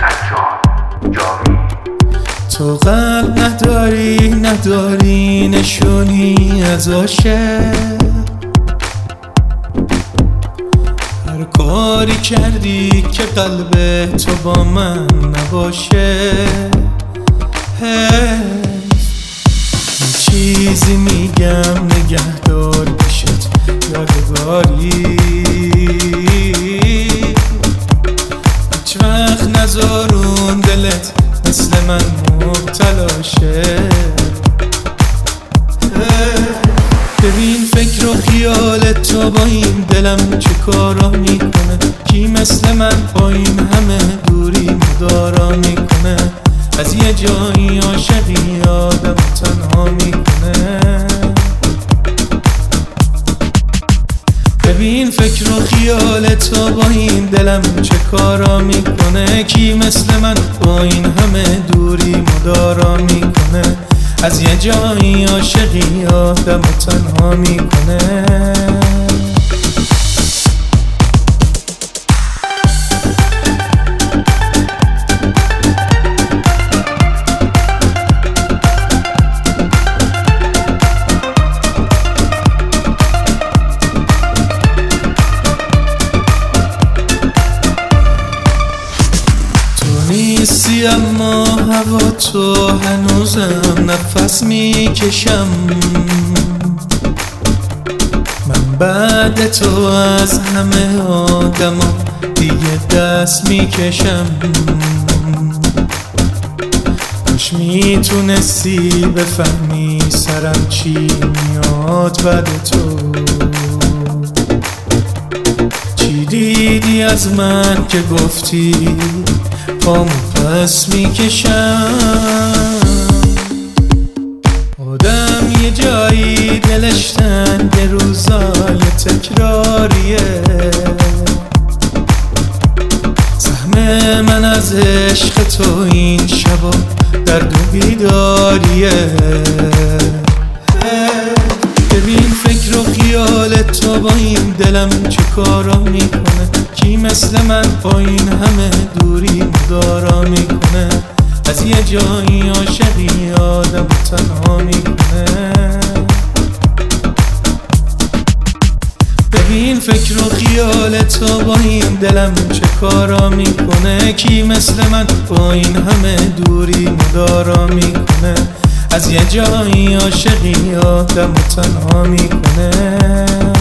تو قلب نداری نشونی از عاشق، هر کاری کردی که قلب تو با من نباشه. چیزی میگم نگهدار پیشت یادگاری، هیچ وقت نذارون دلت مثل من مبتلا شه. ببین فکر و خیال تو با این دلم چه کارا میکنه، کی مثل من با این همه دوری مدارا میکنه، از یه جایی عاشقی آدم تنها میکنه. ببین فکر و خیال تو با این دلم چه کارا میکنه، کی مثل من با این همه دوری مدارا میکنه، از یه جایی عاشقی آدم تنها میکنه. نیستی اما هوا تو هنوزم نفس میکشم، من بعد تو از همه آدما دیگه دست میکشم. کاش میتونستی بفهمی سرم چی میاد بعد تو، چی دیدی از من که گفتی پامو پس میکشم. آدم یه جایی دلش تنگ روزای تکراریه، سهم من از عشق تو این شبا درد و بیداریه. ببین فکر و خیال تو با این دلم چه کارا میکنه، کی مثل من با این همه دوری مدارا میکنه، از یه جایی عاشقی آدم تنها میکنه. ببین فکر و خیال تو با این دلم چه کارا میکنه، کی مثل من با این همه دوری مدارا میکنه، از یه جایی عاشقی آدم تنها میکنه.